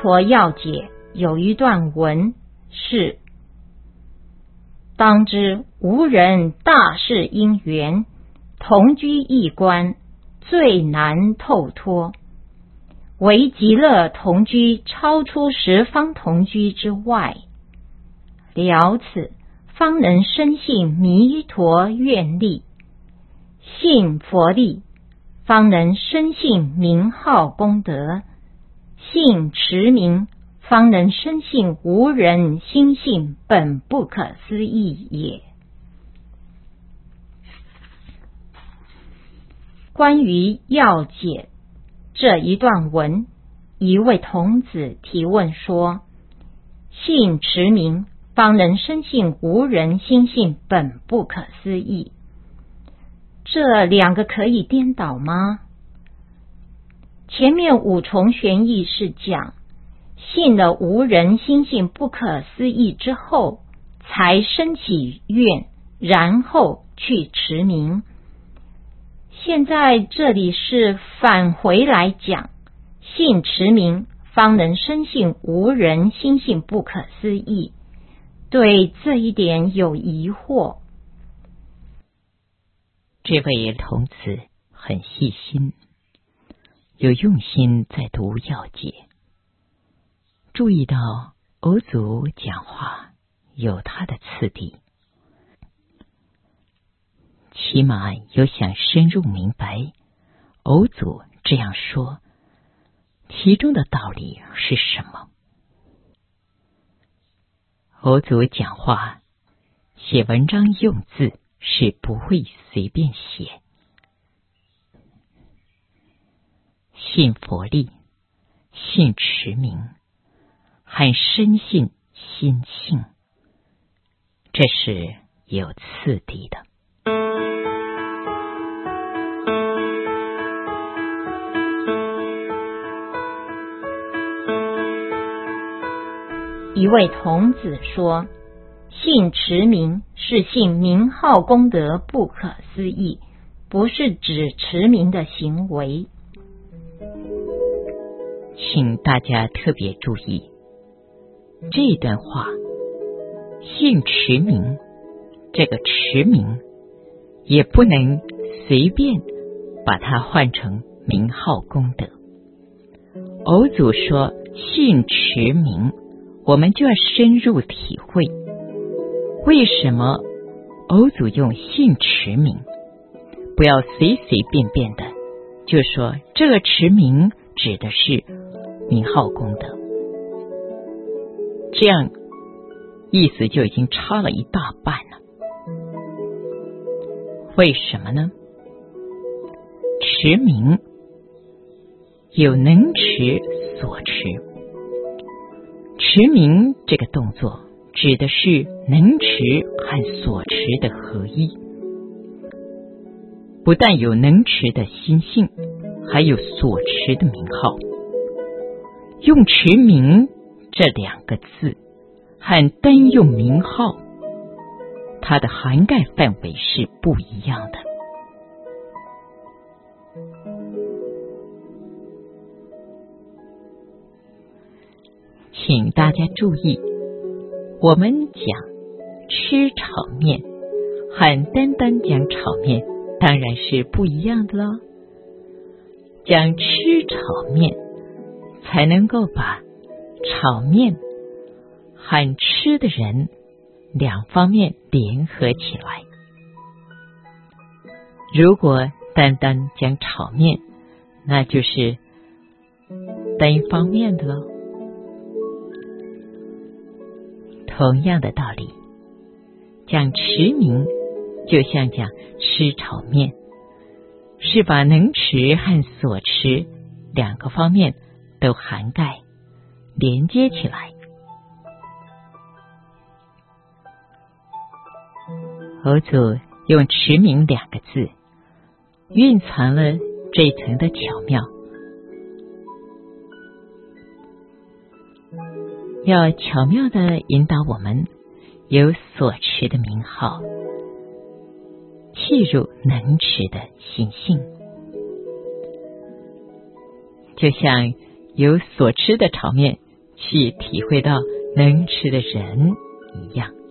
陀要解有一段文是：当知无人大事因缘，同居一关最难透脱，唯极乐同居超出十方同居之外，了此方能深信弥陀愿力，信佛力方能深信名号功德，信持名方能深信无人心性本不可思议也。关于要解这一段文，一位童子提问说：信持名方能深信无人心性本不可思议，这两个可以颠倒吗？前面五重玄义是讲信了无人心性不可思议之后才生起愿，然后去持名。现在这里是返回来讲信持名方能深信无人心性不可思议，对这一点有疑惑。 这位童子很细心，有用心在读要解，注意到偶祖讲话有他的次第，起码有想深入明白偶祖这样说其中的道理是什么。偶祖讲话写文章用字是不会随便写，信佛力，信持名，和深信心性，这是有次第的。 一位童子说，信持名是信名号功德不可思议，不是指持名的行为。 请大家特别注意这段话，信持名，这个持名也不能随便把它换成名号功德。偶祖说信持名，我们就要深入体会，为什么偶祖用信持名，不要随随便便的就说这个持名指的是名号功德，这样意思就已经差了一大半了。为什么呢？持名有能持所持，持名这个动作指的是能持和所持的合一，不但有能持的心性，还有所持的名号。用持名这两个字和单用名号，它的涵盖范围是不一样的。请大家注意，我们讲吃炒面和单单讲炒面当然是不一样的了。讲吃炒面才能够把炒面和吃的人两方面联合起来。如果单单讲炒面，那就是单方面的了。同样的道理，讲持名就像讲吃炒面，是把能持和所持两个方面都涵盖连接起来。偶祖用持名两个字蕴藏了这一层的巧妙，要巧妙地引导我们有所持的名号契入能持的心性，就像有所吃的炒面去体会到能吃的人一样。